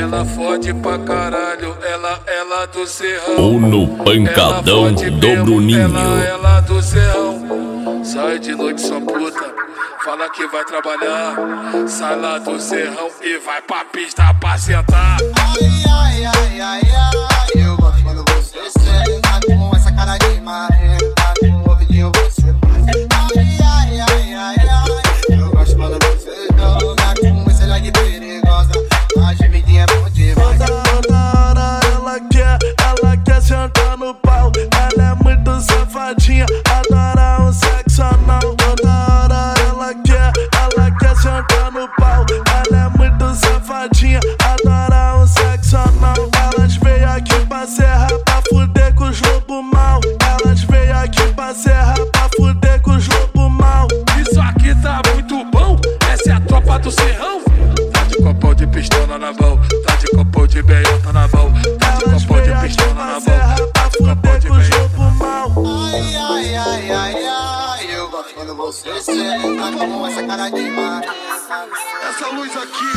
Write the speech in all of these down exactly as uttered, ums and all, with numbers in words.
ela fode pra caralho, ela, ela do Serrão. Ou no pancadão do Bruninho. Ela, ela do Serrão. Sai de noite, sua puta, fala que vai trabalhar. Sai lá do Serrão e vai pra pista pra sentar. Ai, ai, ai, ai, ai, eu gosto quando você senta com essa cara de marrenta, com o ouvidinho você faz. Ai, ai, ai, ai, ai, eu gosto quando você joga com esse leg perigosa, a gemidinha é bom demais. Toda hora ela quer, ela quer sentar no pau, ela é muito safadinha, adora um sexo anal. Toda hora ela quer, ela quer sentar no pau, ela é muito safadinha, adora um sexo anal. Elas veio aqui pra serra pra fuder com os lobo mal. Elas veio aqui pra serra pra fuder com os lobo mal. Isso aqui tá muito bom, essa é a tropa do Serrão. Tá de copão de pistola na mão, tá de copão de meiota na mão, tá de copão de pistola na mão, tá de copão de meiota. Ai, ai, ai, ai, ai, eu gosto quando você senta com essa cara de marrenta. Essa luz aqui,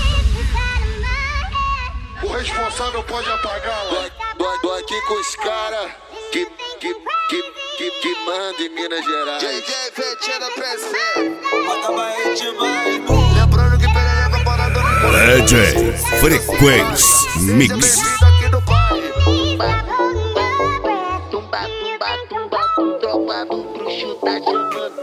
o responsável pode apagar lá. Tô, tô aqui com os caras que, que, que, que, que manda em Minas Gerais. J J Fetinha presente. Acaba aí demais. Lembrando que perereca parada no D J Frequência Mix. aqui no bairro. Tumba, tumba, tumba, tumba, tropa do bruxo tá chamando.